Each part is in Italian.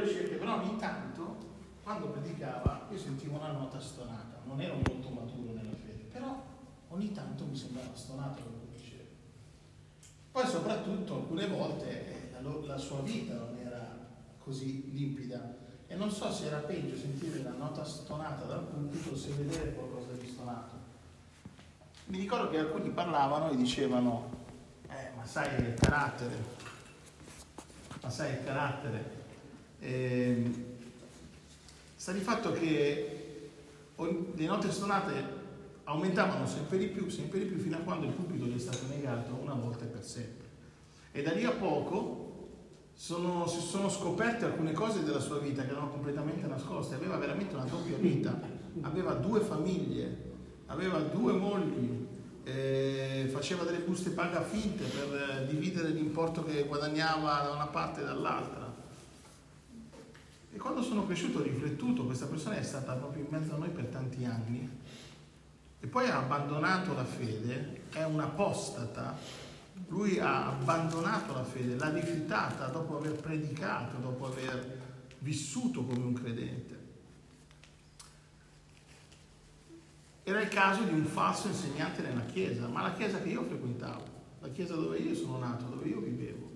adolescente, però ogni tanto, quando predicava, io sentivo una nota stonata. Non ero molto maturo nella fede, però ogni tanto mi sembrava stonato quello che diceva. Poi soprattutto alcune volte la sua vita non era così limpida. E non so se era peggio sentire la nota stonata dal pulpito o se vedere qualcosa di stonato. Mi ricordo che alcuni parlavano e dicevano ma sai il carattere, sta di fatto che le note stonate aumentavano sempre di più fino a quando il pulpito gli è stato negato una volta e per sempre. E da lì a poco si sono scoperte alcune cose della sua vita che erano completamente nascoste. Aveva veramente una doppia vita, aveva 2 famiglie, aveva 2 mogli, faceva delle buste paga finte per dividere l'importo che guadagnava da una parte e dall'altra. E quando sono cresciuto ho riflettuto, questa persona è stata proprio in mezzo a noi per tanti anni e poi ha abbandonato la fede, è un apostata. Lui ha abbandonato la fede, l'ha rifiutata dopo aver predicato, dopo aver vissuto come un credente. Era il caso di un falso insegnante nella chiesa, ma la chiesa che io frequentavo, la chiesa dove io sono nato, dove io vivevo.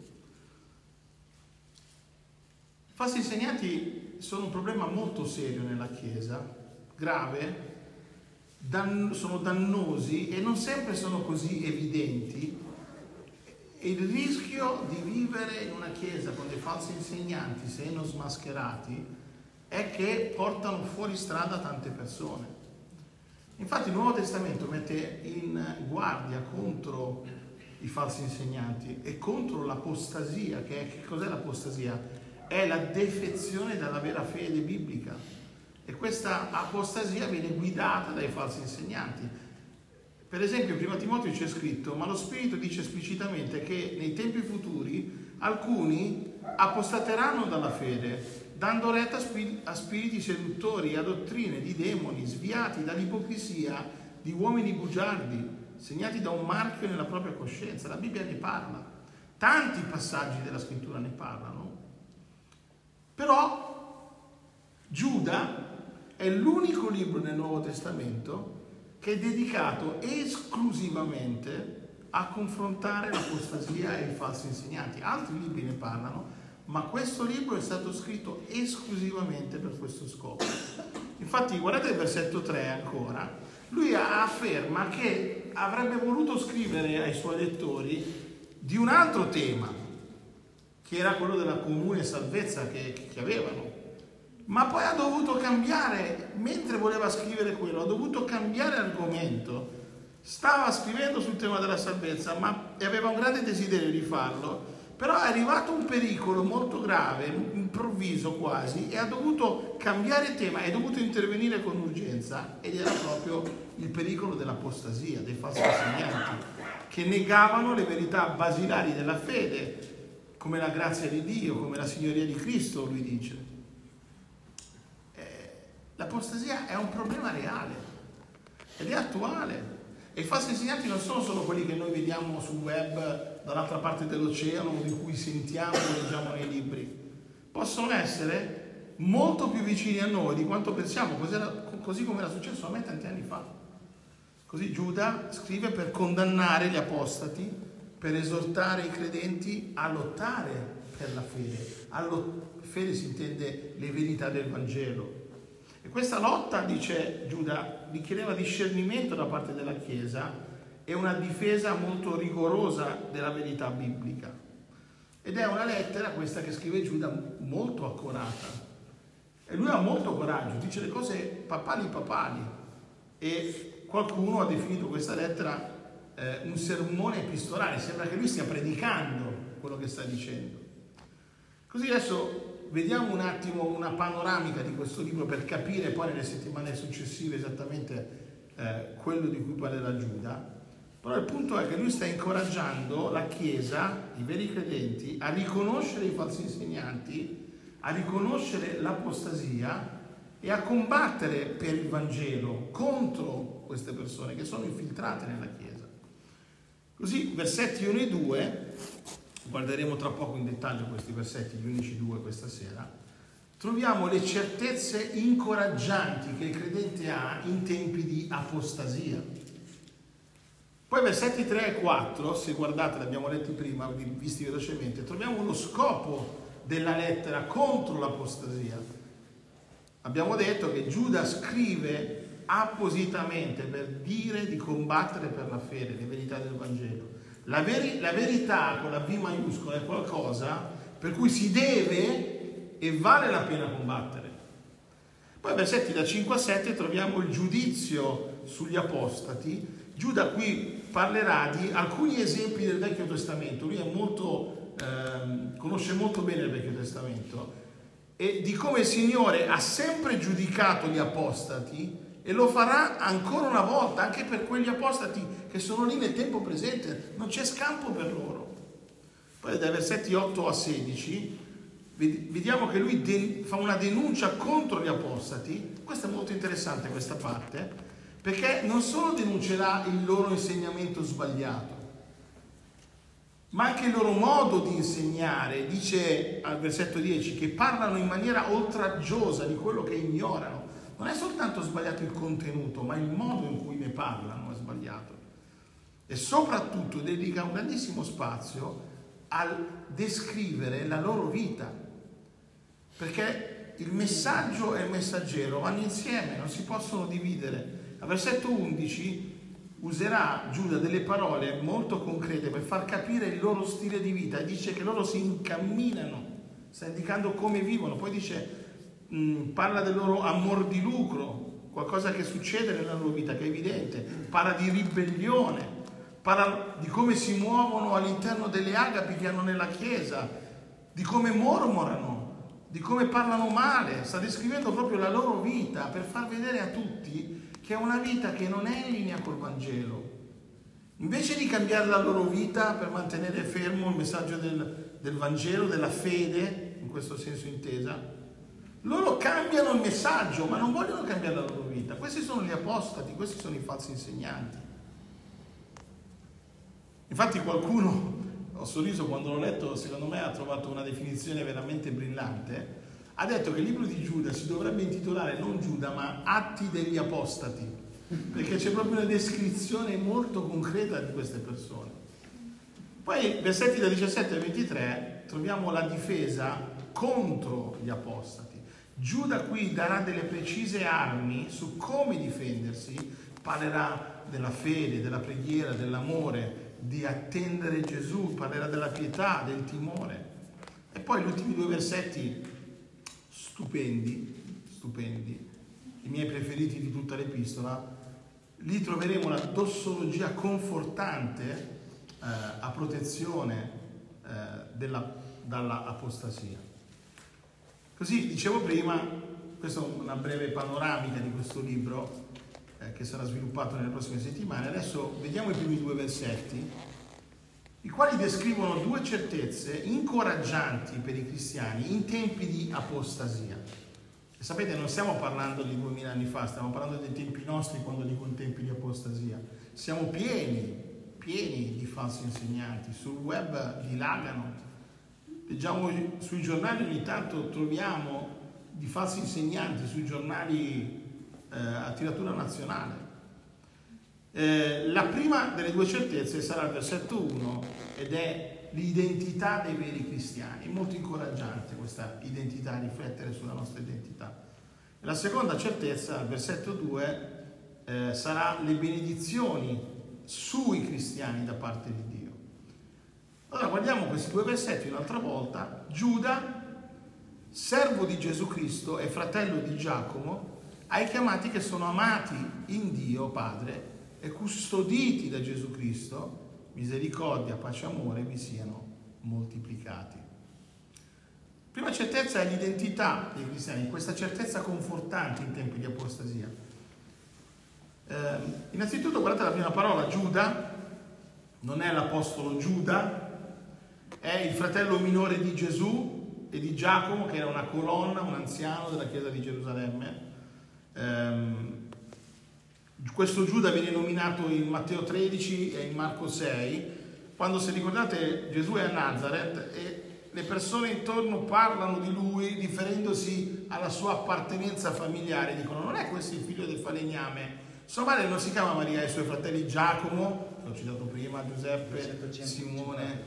I falsi insegnanti sono un problema molto serio nella chiesa, grave, sono dannosi e non sempre sono così evidenti. E il rischio di vivere in una chiesa con dei falsi insegnanti, se non smascherati, è che portano fuori strada tante persone. Infatti il Nuovo Testamento mette in guardia contro i falsi insegnanti e contro l'apostasia. Che cos'è l'apostasia? È la defezione dalla vera fede biblica. E questa apostasia viene guidata dai falsi insegnanti. Per esempio, in 1 Timoteo c'è scritto: ma lo Spirito dice esplicitamente che nei tempi futuri alcuni apostateranno dalla fede, dando retta a spiriti seduttori e a dottrine di demoni, sviati dall'ipocrisia di uomini bugiardi, segnati da un marchio nella propria coscienza. La Bibbia ne parla, tanti passaggi della scrittura ne parlano, però Giuda è l'unico libro nel Nuovo Testamento che è dedicato esclusivamente a confrontare l'apostasia e i falsi insegnanti. Altri libri ne parlano, ma questo libro è stato scritto esclusivamente per questo scopo. Infatti, guardate il versetto 3 ancora, lui afferma che avrebbe voluto scrivere ai suoi lettori di un altro tema, che era quello della comune salvezza che avevano. Ma poi ha dovuto cambiare, mentre voleva scrivere quello, ha dovuto cambiare argomento. Stava scrivendo sul tema della salvezza, e aveva un grande desiderio di farlo, però è arrivato un pericolo molto grave, improvviso quasi, e ha dovuto cambiare tema, è dovuto intervenire con urgenza, ed era proprio il pericolo dell'apostasia, dei falsi insegnanti, che negavano le verità basilari della fede, come la grazia di Dio, come la signoria di Cristo, lui dice. L'apostasia è un problema reale ed è attuale. E i falsi insegnanti non sono solo quelli che noi vediamo sul web dall'altra parte dell'oceano, di cui sentiamo e leggiamo nei libri. Possono essere molto più vicini a noi di quanto pensiamo, così come era successo a me tanti anni fa. Così Giuda scrive per condannare gli apostati, per esortare i credenti a lottare per la fede. Fede si intende le verità del Vangelo. E questa lotta, dice Giuda, richiedeva discernimento da parte della Chiesa e una difesa molto rigorosa della verità biblica. Ed è una lettera, questa che scrive Giuda, molto accurata. E lui ha molto coraggio, dice le cose papali. E qualcuno ha definito questa lettera un sermone epistolare. Sembra che lui stia predicando quello che sta dicendo. Così adesso vediamo un attimo una panoramica di questo libro per capire poi nelle settimane successive esattamente quello di cui parlerà Giuda. Però il punto è che lui sta incoraggiando la Chiesa, i veri credenti, a riconoscere i falsi insegnanti, a riconoscere l'apostasia e a combattere per il Vangelo contro queste persone che sono infiltrate nella Chiesa. Così, versetti 1 e 2, guarderemo tra poco in dettaglio questi versetti, gli unici 2 questa sera, troviamo le certezze incoraggianti che il credente ha in tempi di apostasia. Poi versetti 3 e 4, se guardate, l'abbiamo letti prima, visti velocemente, troviamo lo scopo della lettera contro l'apostasia. Abbiamo detto che Giuda scrive appositamente per dire di combattere per la fede, le verità del Vangelo. La verità con la V maiuscola è qualcosa per cui si deve e vale la pena combattere. Poi versetti da 5 a 7 troviamo il giudizio sugli apostati. Giuda qui parlerà di alcuni esempi del Vecchio Testamento. Lui conosce molto bene il Vecchio Testamento e di come il Signore ha sempre giudicato gli apostati e lo farà ancora una volta anche per quegli apostati che sono lì nel tempo presente. Non c'è scampo per loro. Poi dai versetti 8 a 16 vediamo che lui fa una denuncia contro gli apostati. Questa è molto interessante, questa parte, perché non solo denuncerà il loro insegnamento sbagliato, ma anche il loro modo di insegnare. Dice al versetto 10 che parlano in maniera oltraggiosa di quello che ignorano. Non è soltanto sbagliato il contenuto, ma il modo in cui ne parlano è sbagliato. E soprattutto dedica un grandissimo spazio al descrivere la loro vita, perché il messaggio e il messaggero vanno insieme, non si possono dividere. Al versetto 11 userà Giuda delle parole molto concrete per far capire il loro stile di vita e dice che loro si incamminano, sta indicando come vivono. Poi dice, parla del loro amor di lucro, qualcosa che succede nella loro vita, che è evidente, parla di ribellione, parla di come si muovono all'interno delle agapi che hanno nella Chiesa, di come mormorano, di come parlano male. Sta descrivendo proprio la loro vita per far vedere a tutti che è una vita che non è in linea col Vangelo. Invece di cambiare la loro vita per mantenere fermo il messaggio del Vangelo, della fede, in questo senso intesa, loro cambiano il messaggio, ma non vogliono cambiare la loro vita. Questi sono gli apostati, questi sono i falsi insegnanti. Infatti qualcuno, ho sorriso quando l'ho letto, secondo me ha trovato una definizione veramente brillante. Ha detto che il libro di Giuda si dovrebbe intitolare non Giuda, ma Atti degli Apostati, perché c'è proprio una descrizione molto concreta di queste persone. Poi, versetti da 17 a 23, troviamo la difesa contro gli apostati. Giuda qui darà delle precise armi su come difendersi, parlerà della fede, della preghiera, dell'amore, di attendere Gesù, parlerà della pietà, del timore. E poi gli ultimi 2 versetti stupendi, i miei preferiti di tutta l'epistola, lì troveremo la dossologia confortante a protezione dalla apostasia. Così, dicevo prima, questa è una breve panoramica di questo libro che sarà sviluppato nelle prossime settimane. Adesso vediamo i primi 2 versetti, i quali descrivono 2 certezze incoraggianti per i cristiani in tempi di apostasia. E sapete, non stiamo parlando di 2000 anni fa, stiamo parlando dei tempi nostri quando dico in tempi di apostasia. Siamo pieni di falsi insegnanti, sul web dilagano. Leggiamo sui giornali, ogni tanto troviamo di falsi insegnanti sui giornali a tiratura nazionale. La prima delle 2 certezze sarà il versetto 1 ed è l'identità dei veri cristiani. È molto incoraggiante questa identità, riflettere sulla nostra identità. E la seconda certezza, il versetto 2, sarà le benedizioni sui cristiani da parte di Dio. Allora guardiamo questi 2 versetti un'altra volta. Giuda, servo di Gesù Cristo e fratello di Giacomo, ai chiamati che sono amati in Dio Padre e custoditi da Gesù Cristo, misericordia, pace e amore vi siano moltiplicati. Prima certezza è l'identità dei cristiani, questa certezza confortante in tempi di apostasia. Innanzitutto guardate la prima parola, Giuda, non è l'apostolo Giuda, è il fratello minore di Gesù e di Giacomo, che era una colonna, un anziano della chiesa di Gerusalemme. Questo Giuda viene nominato in Matteo 13 e in Marco 6, quando, se ricordate, Gesù è a Nazareth e le persone intorno parlano di lui riferendosi alla sua appartenenza familiare, dicono non è questo il figlio del falegname? Sua madre non si chiama Maria, i suoi fratelli Giacomo, che ho citato prima, Giuseppe, Simone.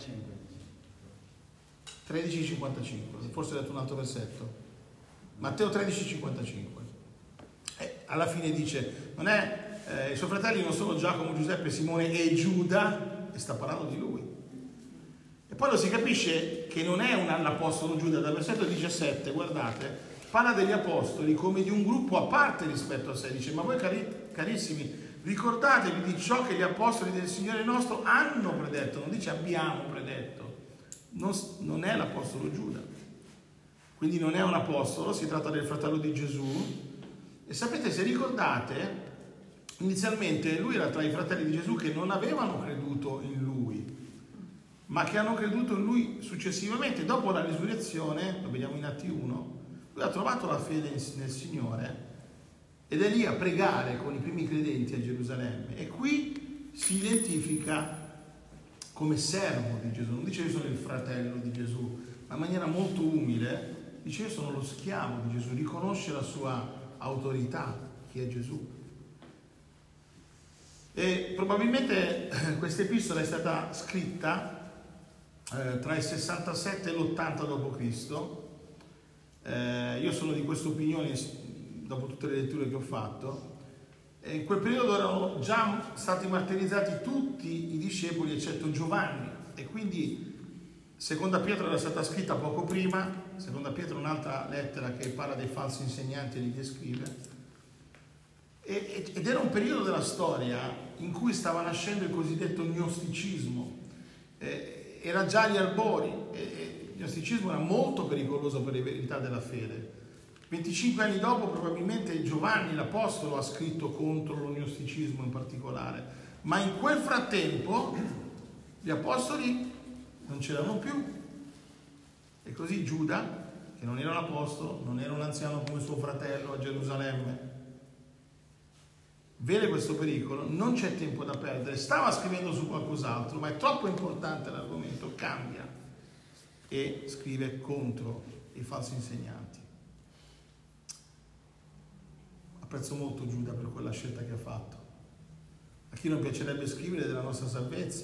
13,55, forse ho detto un altro versetto. Matteo 13,55. Alla fine dice, non è, i suoi fratelli non sono Giacomo, Giuseppe, Simone e Giuda, e sta parlando di lui. E poi lo si capisce che non è l'apostolo Giuda, dal versetto 17, guardate, parla degli apostoli come di un gruppo a parte rispetto a sé, dice, ma voi carissimi, ricordatevi di ciò che gli apostoli del Signore nostro hanno predetto, non dice abbiamo predetto, non è l'apostolo Giuda, quindi non è un apostolo, si tratta del fratello di Gesù. E sapete, se ricordate, inizialmente lui era tra i fratelli di Gesù che non avevano creduto in lui, ma che hanno creduto in lui successivamente. Dopo la risurrezione, lo vediamo in Atti 1, lui ha trovato la fede nel Signore ed è lì a pregare con i primi credenti a Gerusalemme. E qui si identifica come servo di Gesù, non dice io sono il fratello di Gesù, ma in maniera molto umile dice io sono lo schiavo di Gesù, riconosce la sua autorità, chi è Gesù. E probabilmente questa epistola è stata scritta tra il 67 e l'80 d.C. Io sono di questa opinione dopo tutte le letture che ho fatto. In quel periodo erano già stati martirizzati tutti i discepoli eccetto Giovanni, e quindi Seconda Pietro era stata scritta poco prima. Seconda Pietro è un'altra lettera che parla dei falsi insegnanti e li descrive, ed era un periodo della storia in cui stava nascendo il cosiddetto gnosticismo, era già agli albori, il gnosticismo era molto pericoloso per le verità della fede. 25 anni dopo probabilmente Giovanni l'Apostolo ha scritto contro lo gnosticismo in particolare, ma in quel frattempo gli Apostoli non c'erano più, e così Giuda, che non era un apostolo, non era un anziano come suo fratello a Gerusalemme, vede questo pericolo, non c'è tempo da perdere, stava scrivendo su qualcos'altro, ma è troppo importante l'argomento, cambia e scrive contro i falsi insegnanti. Apprezzo molto Giuda per quella scelta che ha fatto. A chi non piacerebbe scrivere della nostra salvezza?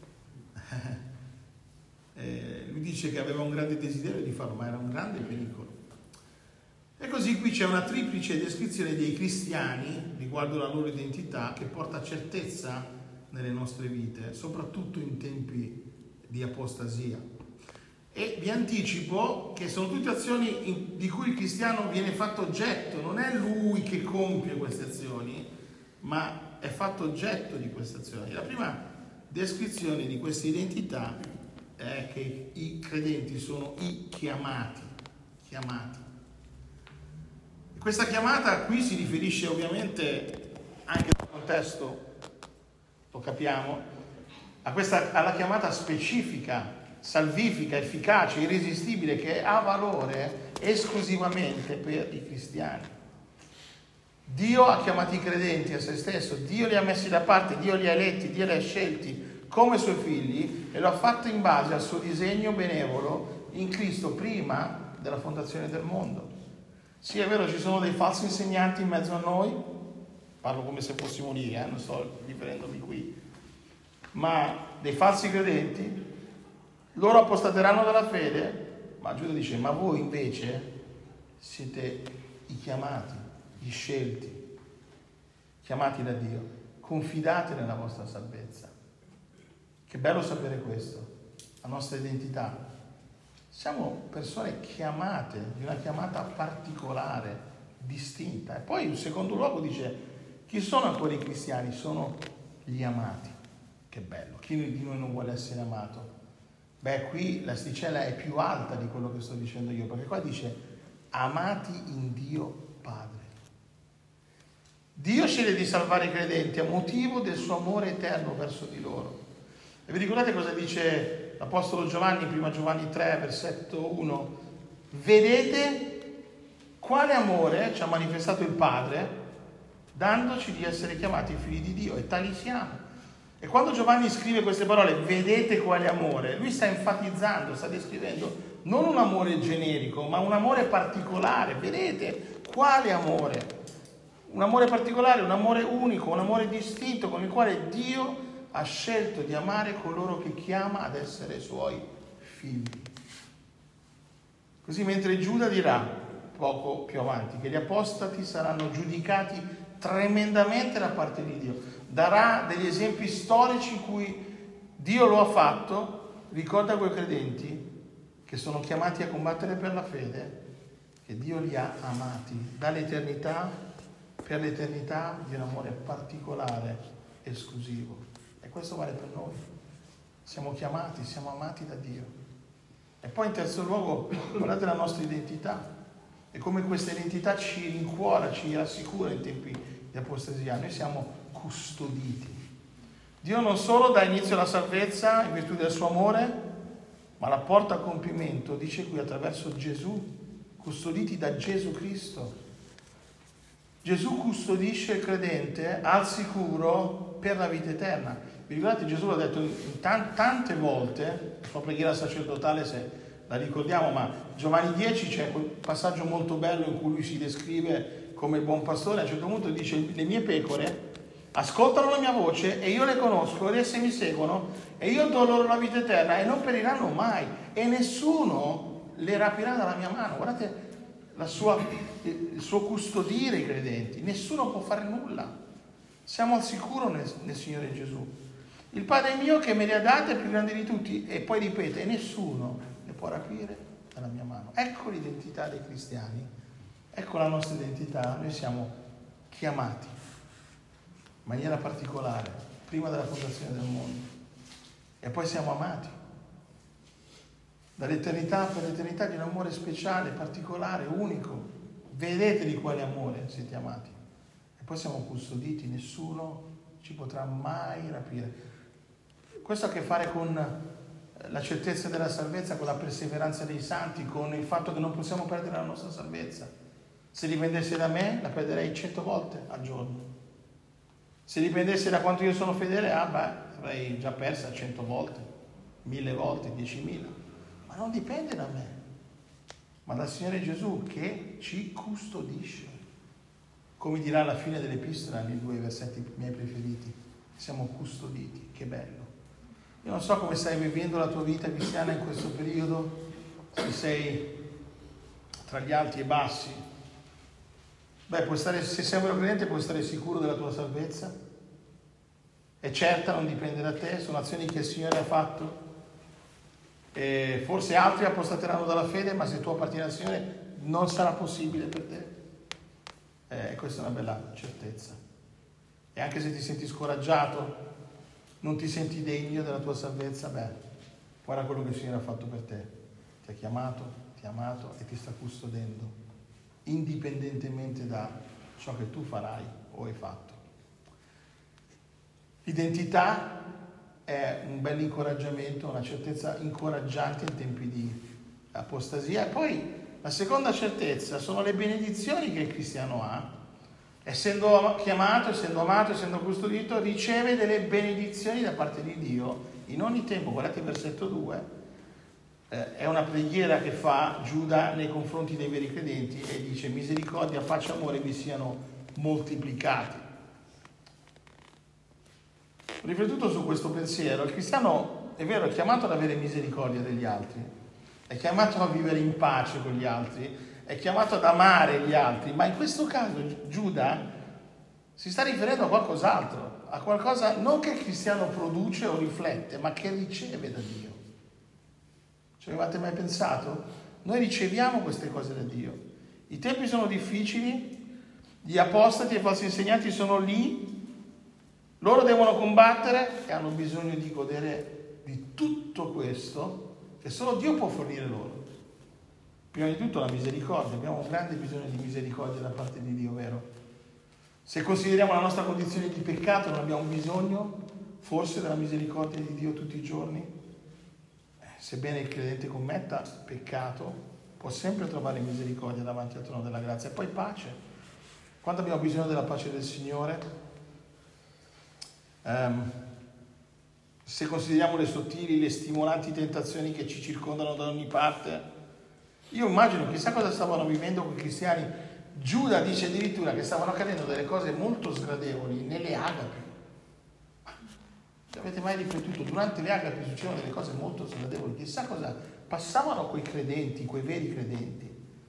Lui dice che aveva un grande desiderio di farlo, ma era un grande pericolo. E così qui c'è una triplice descrizione dei cristiani riguardo la loro identità che porta certezza nelle nostre vite, soprattutto in tempi di apostasia. E vi anticipo che sono tutte azioni di cui il cristiano viene fatto oggetto, non è lui che compie queste azioni, ma è fatto oggetto di queste azioni. La prima descrizione di questa identità è che i credenti sono i chiamati. Questa chiamata qui si riferisce ovviamente anche al contesto, lo capiamo, alla chiamata specifica, salvifica, efficace, irresistibile, che ha valore esclusivamente per i cristiani. Dio ha chiamati i credenti a se stesso, Dio li ha messi da parte, Dio li ha eletti, Dio li ha scelti come suoi figli e lo ha fatto in base al suo disegno benevolo in Cristo prima della fondazione del mondo. Sì, è vero, ci sono dei falsi insegnanti in mezzo a noi, parlo come se fossimo lì, non sto riferendomi qui, ma dei falsi credenti, loro apostateranno dalla fede, ma Giuda dice, ma voi invece siete i chiamati, gli scelti, chiamati da Dio, confidate nella vostra salvezza. Che bello sapere questo, la nostra identità. Siamo persone chiamate, di una chiamata particolare, distinta. E poi in secondo luogo dice, chi sono ancora i cristiani? Sono gli amati. Che bello, chi di noi non vuole essere amato? Beh, qui l'asticella è più alta di quello che sto dicendo io, perché qua dice, amati in Dio Padre. Dio sceglie di salvare i credenti a motivo del suo amore eterno verso di loro. E vi ricordate cosa dice l'Apostolo Giovanni, prima Giovanni 3, versetto 1? Vedete quale amore ci ha manifestato il Padre, dandoci di essere chiamati figli di Dio, e tali siamo. E quando Giovanni scrive queste parole, vedete quale amore, lui sta enfatizzando, sta descrivendo non un amore generico, ma un amore particolare. Vedete quale amore? Un amore particolare, un amore unico, un amore distinto con il quale Dio ha scelto di amare coloro che chiama ad essere suoi figli. Così mentre Giuda dirà, poco più avanti, che gli apostati saranno giudicati tremendamente da parte di Dio, darà degli esempi storici in cui Dio lo ha fatto, ricorda quei credenti che sono chiamati a combattere per la fede, che Dio li ha amati dall'eternità per l'eternità di un amore particolare, esclusivo. E questo vale per noi. Siamo chiamati, siamo amati da Dio. E poi in terzo luogo, guardate la nostra identità e come questa identità ci rincuora, ci rassicura in tempi di apostasia. Noi siamo custoditi. Dio non solo dà inizio alla salvezza in virtù del suo amore, ma la porta a compimento, dice qui, attraverso Gesù, custoditi da Gesù Cristo. Gesù custodisce il credente al sicuro per la vita eterna. Vi ricordate, Gesù l'ha detto tante volte, la sua preghiera sacerdotale, se la ricordiamo, ma Giovanni 10 c'è quel passaggio molto bello in cui lui si descrive come il buon pastore. A un certo punto dice: le mie pecore ascoltano la mia voce e io le conosco ed esse mi seguono e io do loro la vita eterna e non periranno mai e nessuno le rapirà dalla mia mano. Guardate il suo custodire i credenti, nessuno può fare nulla, siamo al sicuro nel Signore Gesù. Il Padre mio che me le ha date è più grande di tutti, e poi ripete, e nessuno le può rapire dalla mia mano. Ecco l'identità dei cristiani, ecco la nostra identità. Noi siamo chiamati in maniera particolare prima della fondazione del mondo e poi siamo amati dall'eternità per l'eternità di un amore speciale, particolare, unico. Vedete di quale amore siete amati. E poi siamo custoditi, nessuno ci potrà mai rapire. Questo ha a che fare con la certezza della salvezza, con la perseveranza dei santi, con il fatto che non possiamo perdere la nostra salvezza. Se dipendesse da me, la perderei 100 volte al giorno. Se dipendesse da quanto io sono fedele, avrei già persa 100 volte, 1000 volte, 10.000. Ma non dipende da me, ma dal Signore Gesù che ci custodisce. Come dirà alla fine dell'epistola, nei 2 versetti miei preferiti, siamo custoditi. Che bello. Io non so come stai vivendo la tua vita cristiana in questo periodo, se sei tra gli alti e bassi. Se sei un credente puoi stare sicuro della tua salvezza. È certa, non dipende da te, sono azioni che il Signore ha fatto. E forse altri apostateranno dalla fede, ma se tu appartieni al Signore non sarà possibile per te. Questa è una bella certezza. E anche se ti senti scoraggiato, non ti senti degno della tua salvezza, guarda quello che il Signore ha fatto per te. Ti ha chiamato, ti ha amato e ti sta custodendo, indipendentemente da ciò che tu farai o hai fatto. L'identità è un bel incoraggiamento, una certezza incoraggiante in tempi di apostasia. E poi la seconda certezza sono le benedizioni che il cristiano ha. Essendo chiamato, essendo amato, essendo custodito, riceve delle benedizioni da parte di Dio in ogni tempo. Guardate il versetto 2. È una preghiera che fa Giuda nei confronti dei veri credenti e dice: misericordia, pace e amore vi siano moltiplicati. Ho riflettuto su questo pensiero. Il cristiano, è vero, è chiamato ad avere misericordia degli altri, è chiamato a vivere in pace con gli altri, è chiamato ad amare gli altri, ma in questo caso Giuda si sta riferendo a qualcos'altro, a qualcosa non che il cristiano produce o riflette, ma che riceve da Dio. Ci avevate mai pensato? Noi riceviamo queste cose da Dio. I tempi sono difficili, gli apostati e i falsi insegnanti sono lì, loro devono combattere e hanno bisogno di godere di tutto questo che solo Dio può fornire loro. Prima di tutto la misericordia, abbiamo un grande bisogno di misericordia da parte di Dio, vero? Se consideriamo la nostra condizione di peccato, non abbiamo bisogno forse della misericordia di Dio tutti i giorni? Sebbene il credente commetta peccato, può sempre trovare misericordia davanti al trono della grazia. E poi pace. Quando abbiamo bisogno della pace del Signore? se consideriamo le sottili, le stimolanti tentazioni che ci circondano da ogni parte. Io immagino, chissà cosa stavano vivendo quei cristiani. Giuda dice addirittura che stavano accadendo delle cose molto sgradevoli nelle agapi. Avete mai riflettuto? Durante le agapi succedono delle cose molto sgradevoli. Chissà cosa passavano quei credenti, quei veri credenti.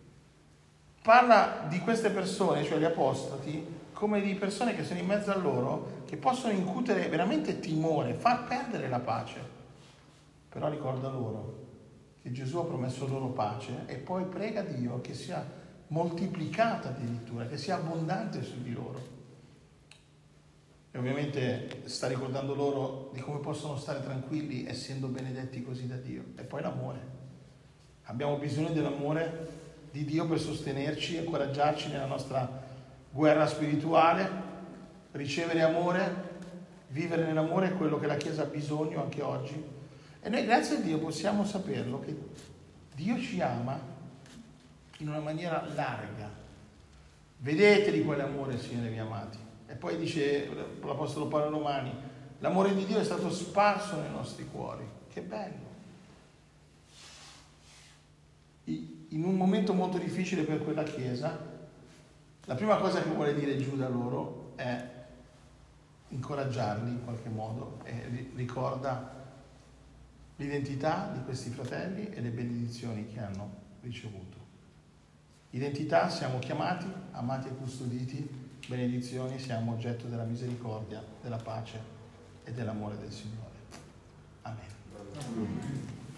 Parla di queste persone, cioè gli apostati, come di persone che sono in mezzo a loro, che possono incutere veramente timore, far perdere la pace. Però ricorda loro che Gesù ha promesso loro pace e poi prega Dio che sia moltiplicata addirittura, che sia abbondante su di loro. E ovviamente sta ricordando loro di come possono stare tranquilli essendo benedetti così da Dio. E poi l'amore. Abbiamo bisogno dell'amore di Dio per sostenerci e incoraggiarci nella nostra guerra spirituale. Ricevere amore, vivere nell'amore è quello che la Chiesa ha bisogno anche oggi. E noi grazie a Dio possiamo saperlo che Dio ci ama in una maniera larga. Vedete di quale amore, Signore, miei amati. E poi dice l'Apostolo Paolo ai Romani, l'amore di Dio è stato sparso nei nostri cuori. Che bello! In un momento molto difficile per quella Chiesa, la prima cosa che vuole dire Giuda a loro è incoraggiarli in qualche modo e ricorda l'identità di questi fratelli e le benedizioni che hanno ricevuto. Identità, siamo chiamati, amati e custoditi. Benedizioni, siamo oggetto della misericordia, della pace e dell'amore del Signore. Amen.